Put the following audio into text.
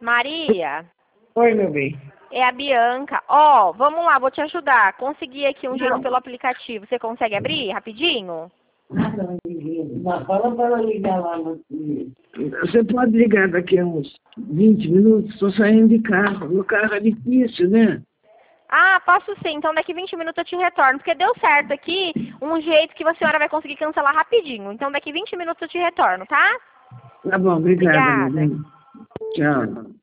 Maria, Oi, meu bem. é a Bianca. Ó, vamos lá, vou te ajudar. Consegui aqui um jeito pelo aplicativo. Você consegue abrir rapidinho? Não, fala para ela ligar lá no... Você pode ligar daqui a uns 20 minutos? Estou saindo de casa. No carro é difícil, né? Ah, posso sim. Então daqui 20 minutos eu te retorno. Porque deu certo aqui um jeito que a senhora vai conseguir cancelar rapidinho. Então daqui 20 minutos eu te retorno, tá? Tá bom, obrigada, meu Obrigada. bem. Tchau.